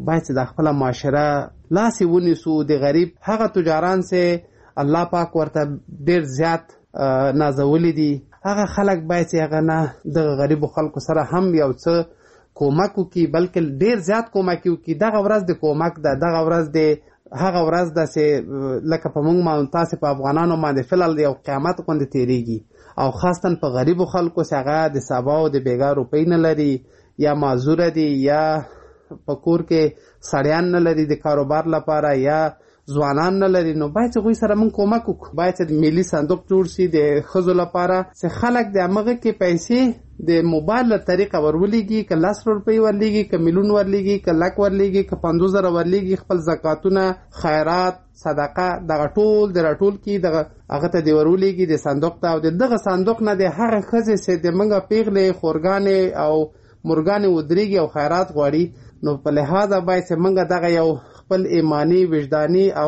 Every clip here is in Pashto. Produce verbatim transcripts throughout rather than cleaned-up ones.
باید چې د خپل معاشره لاس ونیسو. د غریب هغه تجاران چې الله پاک ورته ډیر زیات نازولی دي، هغه خلک باید چې هغه نه د غریبو خلکو سره هم یو څه کومک وکړي، بلکې ډیر زیات کومک وکړي. دغه ورځ د کومک ده، دغه ورځ د هغه ورځ ده چې لکه په موږ باندې تاسې په افغانانو باندې فلل یو قیامت غوندې تېرېږي، او خاصتا په غریبو خلکو چې هغه د سبا او د بېګا روپۍ نه لري، یا معذوره دي، یا په کور کې سړیان نه لري د کاروبار لپاره، یا ځوانان نه لري. نو باید چې هغوی سره موږ کومک وکړو. باید چې ملي صندوق جوړ شي د ښځو لپاره چې خلک د همغه کې پیسې د موبایل له طریقه ورولېږي، که لس روپۍ ورلېږي، که میلیون ورلېږي، که لک ورلېږي، که پنځوس زره ورلېږي، خپل زکاتونه، خیرات، صدقه دغه ټول د راټول کړي، دغه هغه ته دې ورولېږي د صندوق ته، او د دغه صندوق نه د هغه ښځې چې د موږ پیغلې، خورګانې او مرګانې ودرېږي او خیرات غواړي. نو په لحاظه باید چې موږ دغه یو خپل ایمانی، وجدانی او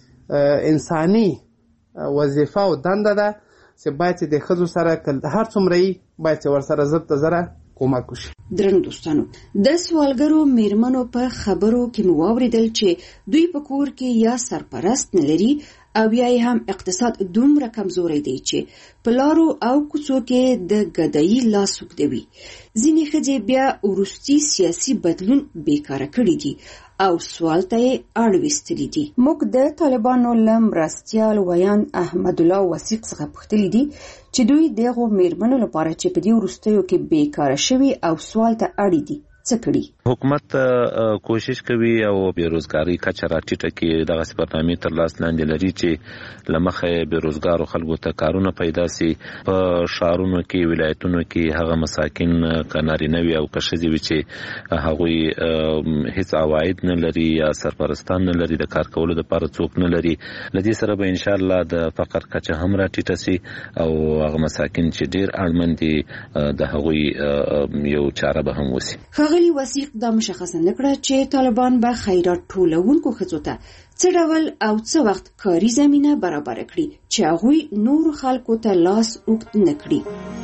انسانی وظیفه او دنده ده چې باید چې د ښځو سره هر څومره یي باید چې ورسره زر ته زره کومک وشي. درنو دوستانو، د سوالګرو میرمنو په خبرو کې مو واورېدل چې دوی په کور کې یا سرپرست نه لري او یا هم اقتصاد دومره کمزوری دی چې په لارو او کوڅو کې د ګدایي لاس اوږدوي. ځینې ښځې بیا وروستي سیاسي بدلون بیکاره کړي دي او سوال ته یې اړویستلي دي. موږ د طالبانو له مرستیال ویان احمد الله وثیق څخه پوښتلي دي چې دوی دغو میرمنو لپاره چې په دې وروستیو کې بیکاره شوي او سوال ته اړ دي څه کړي. حکومت کوشش کوي او بیروزګاری کچه راټیټه کړي، دغه برنامې تر لاس لاندې لري چې لمخه بیروزګارو خلکو ته کارونه پیدا سي. په شهرونو کې، ولایتونو کې هغه مساکین کنارینه وي او کښځي وي چې هغوی هیڅ عواید نه لري یا سرپرستان نه لري، د کار کولو لپاره څوک نه لري. لدې سره به ان شاء الله د فقر کچه هم راټیټه سي او هغه مساکین چې ډیر اړمن دي د هغوی یو چاره به هم وسی. ښاغلي وثیق دا مشخصه نکړه چې طالبان به خیرات ټولونکو ښځو ته څه ډول او څه وخت کاري زمینه برابر کړي چې هغوی نور خلکو ته لاس اوږد نه کړي.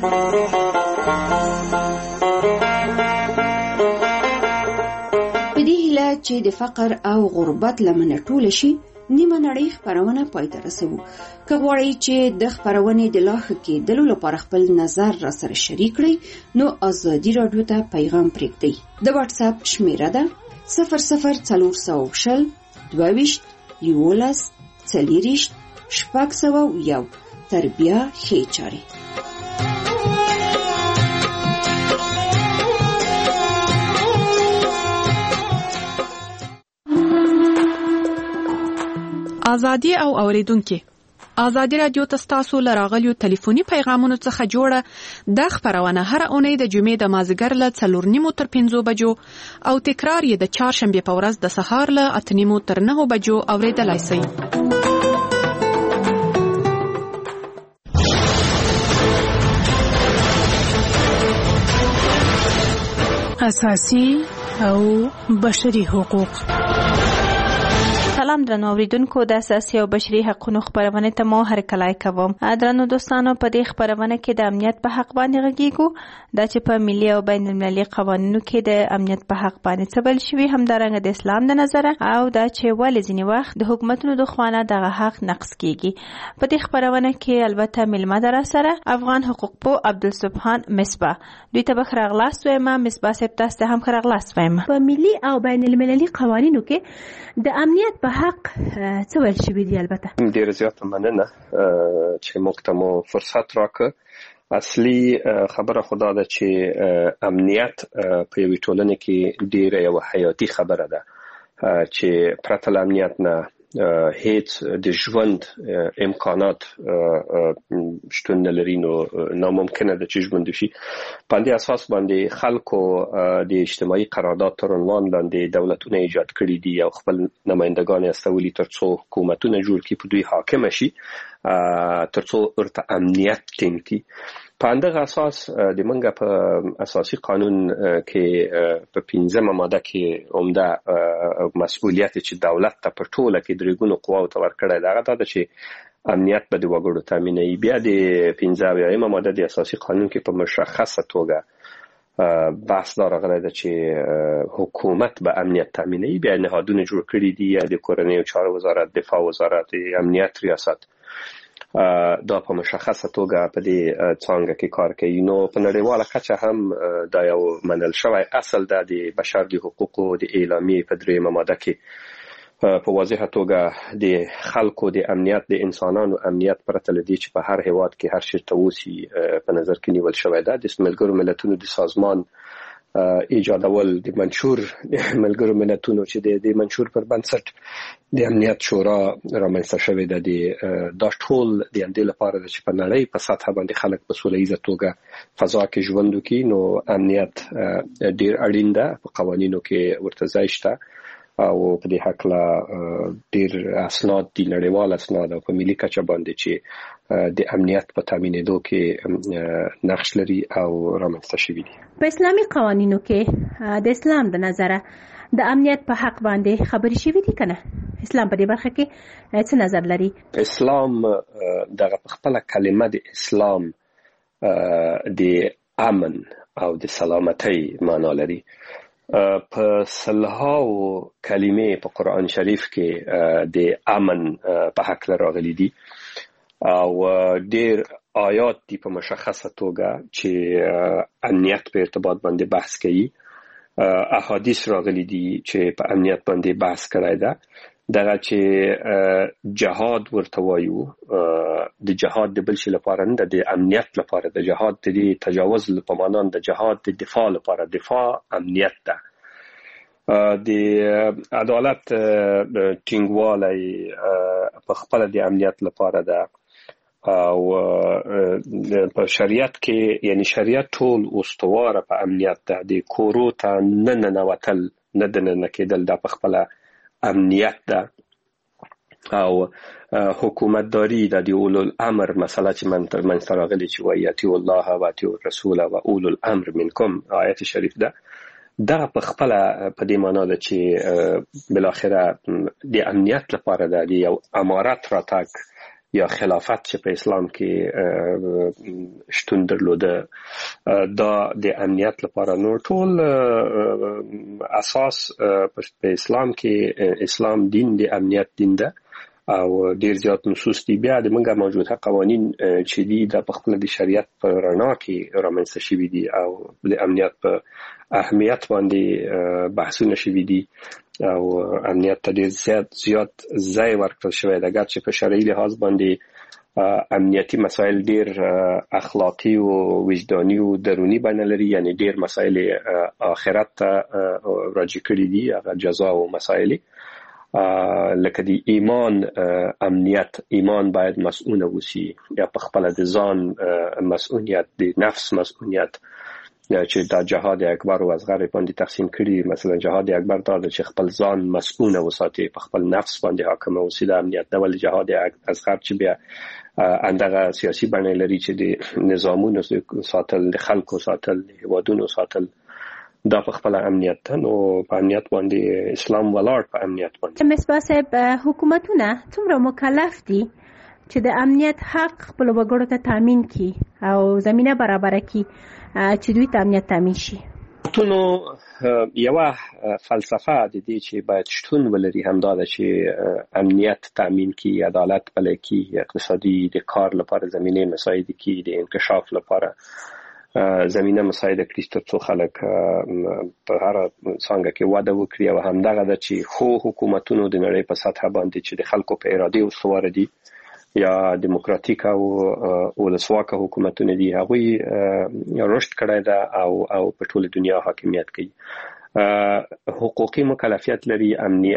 په دې هیله چې د فقر او غربت لمنه ټوله شي، نیمه نړۍ خپرونه پای ته رسوو. که غواړئ چې د خپرونې د لا ښه کېدلو لپاره خپل نظر را سره شریک کړئ، نو ازادي راډیو ته پیغام پرېږدئ. د واټس اپ شمیره ده صفر صفر څلور سوه شل دوه ویشت یولس څلېرویشت شپږ سوه یو. تر بیا ښې چارې. ازادي او اوریدونکو، ازادي رادیو تاسو لراغلیو ټلیفوني پیغامونو څخه جوړه د خبرونه هر اونۍ د جمعې د مازیګر له څلور نیمو تر پنځو بجو او تکرار یې د چهارشنبه په ورځ د سهار له اته نیمو تر نهو بجو اوریدلای شئ. اساسي او بشري حقوق. سلام درنو اوریدونکو، د اساسي او بشري حقوقو خبرونه ته مو هرکلای کوم. درنو دوستانو، په دې خبرونه کې د امنیت په حق باندې غږیږو، دا چې په ملي او بین المللي قوانینو کې د امنیت په حق باندې څه بل شوي، همدارنګه د اسلام د نظره، او دا چې ولې ځینې وخت د حکومتونو د خوانه دغه حق نقض کیږي. په دې خبرونه کې البته ملمه در سره افغان حقوق پو عبدالسبحان مصباح، دوی ته بخیر اغلاس وایم. مصباح صاحب تاسو ته هم خیر اغلاس وایم. په ملي او بین المللي قوانینو کې د امنیت په حق څه ویل شوي دي؟ البته ډېر زیاته مننه چې موږ ته مو فرصت راکړ. اصلي خبره خدا ده چې امنیت په یوې ټولنې کې ډېره یوه حیاتي خبره ده چې پرته له امنیت نه هیڅ د ژوند امکانات شتون نه لري، نو ناممکنه ده چې ژوند وشي. په دې اساس باندې خلکو د اجتماعي قرارداد تر عنوان لاندې دولتونه ایجاد کړي دي او خپل نمایندګان استولي ترڅو حکومتونه جوړ کړي، په دوی حاکم شي ترڅو ورته امنیت ټینګ کړي. په همدغه اساس د منګه په اساسي قانون کې په پنځمه ماده کې عمده مسؤلیت چې دولت ته پر ټوله کې درېګونو قواو ته ورکړی دی، هغه دا چې امنیت به د وګړو تامینوي. بیا د پنځه اویایمه ماده د اساسي قانون کې په مشخصه توګه بحث دا راغلی ده چې حکومت به امنیت تامینوي. بیا نهادونه جوړ کړي دي د کورنیو چارو وزارت، دفاع وزارت، امنیت ریاست، دا په مشخصه توګه په دې څانګه کې کار کوي. نو په نړیواله کچه هم دا یو منل شوی اصل ده د بشر د حقوقو د اعلامیې په درېیمه ماده کې په واضحه توګه د خلکو د امنیت، د انسانانو امنیت پرته له دې چې په هر هیواد کې هر چیرته اوسي په نظر کې نیول شوی ده. د ملګرو ملتونو د سازمان ایجادول د منشور د ملګرو ملتونو چې د منشور پر بنسټ د امنیت شورا رامنځته شوې ده، د دا ټول د همدې لپاره ده چې په نړۍ په سطح باندې خلک په سوله ییزه توګه فضا کې ژوند وکړي. نو امنیت ډیر اړین ده، په قوانینو کې ورته ځای شته او په دې هکله ډیر اسناد دي، نړیوال اسناد او په ملي کچه باندې چې د امنیت په تامینېدو کې نقش لري او رامنځته شوي دي. په اسلامي قوانینو کې د اسلام د نظره د امنیت په حق باندې خبرې شوي دي کنه؟ اسلام په دې برخه کې څه نظر لري؟ اسلام دغه په خپله کلمه د اسلام د امن او د سلامتۍ معنا لري. په سلهاو کلمې په قرآن شریف کې د امن په حق راغلي دي او ډیر آیات دي په مشخصه توګه چې امنیت په ارتباط باندې بحث کوي. احادیث راغلي دي چې په امنیت باندې بحث کړی ده. دغه چې جهاد ورته وایو، د جهاد د بل شي لپاره نه، د امنیت لپاره د جهاد د تجاوز په معنا د جهاد د دفاع لپاره، دفاع امنیت ده. د عدالت ټینګوالی په خپل د امنیت لپاره ده او په شریعت کې یعنی شریعت ټول استواره په امنیت ده. د کورو ته نه ننوتل، نه دننه کېدل دا په خپل امنیت ده او حکومتداري د اولو الامر مسله چې من منځته راغلي چې وایي اطیعوا الله و اطیعوا الرسول و اولو الامر منکم، آیت شریف ده. دا په خپل په دې معنا ده چې بالاخره د امنیت لپاره ده، د یو امارت راتګ یا خلافت چې په اسلام کې شتون درلوده دا د امنیت لپاره. نو ټول اساس په اسلام کې اسلام دین د امنیت دین ده او ډیر زیات نصوص دي. بیا د موږ موجوده قوانین چې دي د په خپل د شریعت په رڼا کې رامنځته شوي دي او د امنیت په اهمیت باندې بحثونه شوي دي او امنیت ته ډیر زیات زیات ځای ورکړل شوی ده. اگر چې په شرعي لحاظ باندې امنیتي مسایل ډیر اخلاقی او وجداني او درونی بڼه لري، یعنی ډیر مسایل آخرت ته راجع کړي دي، هغه جزا او مسایل لکه د ایمان امنیت. ایمان باید مسؤول اوسي، یا په خپل د ځان مسؤلیت، د نفس مسؤلیت چې دا جهاد اکبر او اصغر باندې تقسیم کړي. مثلا جهاد اکبر دا چې خپل ځان مسؤول وساتي، په خپل نفس باندې حاکم اوسي، د امنیت نه. ول جهاد اصغر چې بیا اندغه سیاسي بڼه لري چې د نظامونو ساتل، د خلکو ساتل، د هیوادونو ساتل، دا په خپل امنیت ته. نو په امنیت باندې اسلام ولاړ په امنیت باندې. مصباح صاحب، حکومتونه څومره مکلف دي چې د امنیت حق خپل وګړو ته تامین کړي او زمينه برابر کړي چې دوی ته امنیت تامین شي؟ نو یو فلسفه د دې چې باید شتون ولري همدا ده چې امنیت تامین کړي، عدالت پلی کړي، اقتصادي د کار لپاره زمینه مساعد کړي، د انکشاف لپاره زمینه مساعد کړي ترڅو خلک په هر څنګه کې وده وکړي. او همدغه ده چې خو حکومتونو د نړۍ په سطح باندې چې د خلکو په اراده استوار دي یا دیموکراتیک او ولسواک حکومتونه دي، هغوی رشد کړی ده او او په ټوله دنیا حاکمیت کوي. حقوقي مکلفیت لري امنی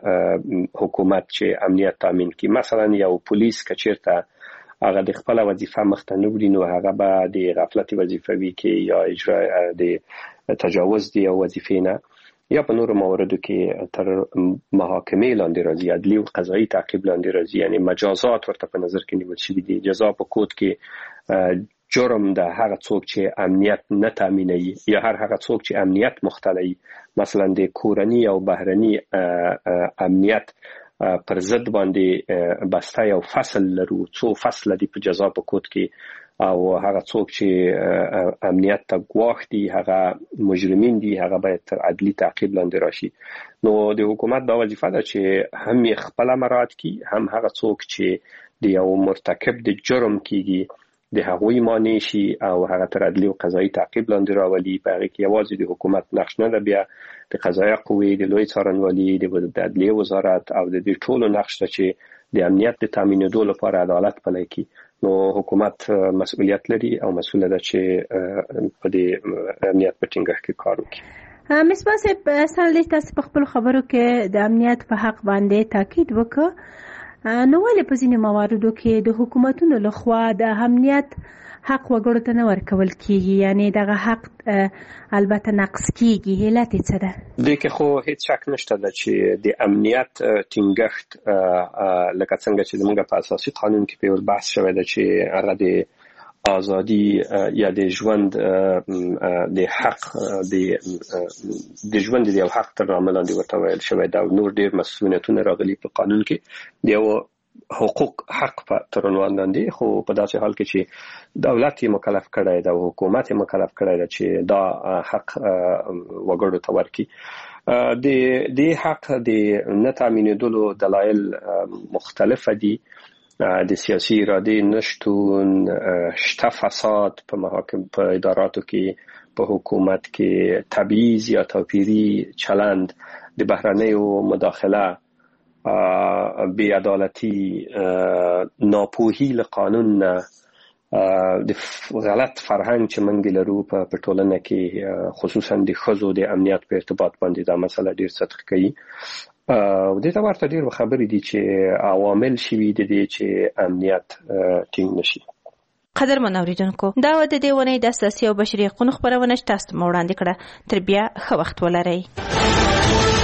حکومت چې امنیت تامین کړي. مثلا یو پولیس که چیرته هغه د خپل وظیفه مخته نه وړي نو هغه به د غفلت وظیفه وي کې یا اجرا د تجاوز دی او وظیفې نه، یا په نورو مواردو کې تر محاکمې لاندې راځي، عدلي او قضایي تعقیب لاندې راځي، یعنی مجازات ورته په نظر کې نیول شوي دي. جزا په کود کې جرم ده هغه څوک چې امنیت نه تامینوي یا هر هغه څوک چې امنیت مختلوي، مثلا د کورني او بهرني امنیت پر ضد باندې بسته یو فصل لرو، څو فصل دي په جزا په کود کې او هغه څوک چې امنیت ته ګواښ دي هغه مجرمین دي هغه باید تر عدلي تعقیب لاندې راشي. نو د حکومت دا وظیفه ده چې هم یې خپل مراعات کړي هم هغه څوک چې د یو مرتکب د جرم کیږي د هغوی مانع شي او هغه تر عدلي او قضایي تعقیب لاندې راولي. په هغه کې یوازې د حکومت نقش نه ده، بیا د قضایي قوې د لوی څارنوالي د عدلیې وزارت او د دې ټولو نقش ته چې د امنیت د تامینېدو لپاره عدالت پلی کړي. نو حکومت مسؤلیت لري او مسؤله ده چې په دې امنیت په ټینګښت کې کار وکړي. مصباح صاحب، اصل تاسو په خپل خبرو کې د امنیت په حق باندې تاکید وکړ، نو ولې په ځینې مواردو کې د حکومتونو لخوا د امنیت حق وګړو ته نه ورکول کیږي، یعنی دغه حق البته نقص کیږي؟ علت څه ده؟ دې کې خو هیڅ شک نشته ده چې د امنیت ټینګښت لکه څنګه چې زموږ په اساسي قانون کې په بحث شوی ده چې هغه د ازادي یا د ژوند د حق د د ژوند د یو حق تر نامه لاندې ورته ویل شوی ده او نور ډېر مسؤلیتونه راغلي په قانون کې د یو حقوق حق په تر عنوان لاندې. خو په داسې حال کې چې دولت یې مکلف کړی دی او حکومت یې مکلف کړی دی چې دا حق وګړو ته ورکړي. د دې حق د نه تامینېدلو دلایل مختلف دي، د سیاسي ارادې نشتون، شته فساد په محاکم په اداراتو کې، په حکومت کې تبعیض یا توپیري چلند، د بهرنیو مداخله، بی عدالتی، ناپوهی له قانون نه، د غلط فرهنګ چې موږ لرو په ټولنه کې خصوصا د ښځو د امنیت په ارتباط باندې دا مسله ډیر سطح کوي. او د تا ورته ډیر خبرې دي چې عوامل شوي د دې چې امنیت ټینګ نشي. قدرمن اوریدونکو، دا و د دې ونې د اساسي او بشري حقوقو خبرونه تاسو ته وړاندې کړه. تر بیا ښه وخت ولرئ.